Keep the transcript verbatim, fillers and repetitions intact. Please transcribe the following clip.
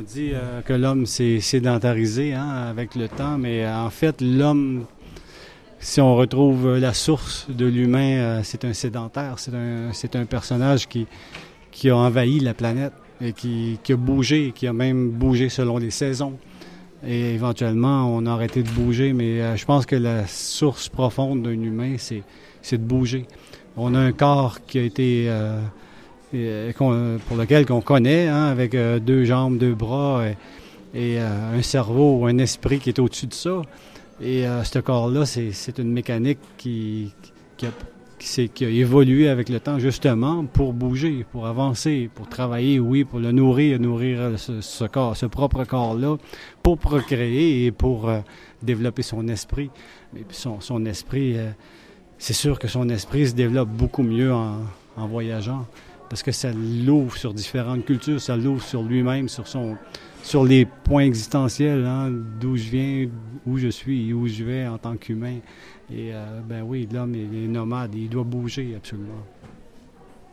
On dit euh, que l'homme s'est sédentarisé hein, avec le temps, mais euh, en fait, l'homme, si on retrouve la source de l'humain, euh, c'est un sédentaire, c'est un, c'est un personnage qui, qui a envahi la planète et qui, qui a bougé, qui a même bougé selon les saisons. Et éventuellement, on a arrêté de bouger, mais euh, je pense que la source profonde d'un humain, c'est, c'est de bouger. On a un corps qui a été... Euh, Et, pour lequel qu'on connaît, hein, avec euh, deux jambes, deux bras et, et euh, un cerveau ou un esprit qui est au-dessus de ça. Et euh, ce corps-là, c'est, c'est une mécanique qui, qui, a, qui, s'est, qui a évolué avec le temps justement pour bouger, pour avancer, pour travailler, oui, pour le nourrir, nourrir ce, ce corps, ce propre corps-là, pour procréer et pour euh, développer son esprit. Mais son, son esprit, euh, c'est sûr que son esprit se développe beaucoup mieux en, en voyageant. Parce que ça l'ouvre sur différentes cultures, ça l'ouvre sur lui-même, sur son, sur les points existentiels, hein, d'où je viens, où je suis et où je vais en tant qu'humain. Et euh, ben oui, l'homme est nomade, il doit bouger absolument.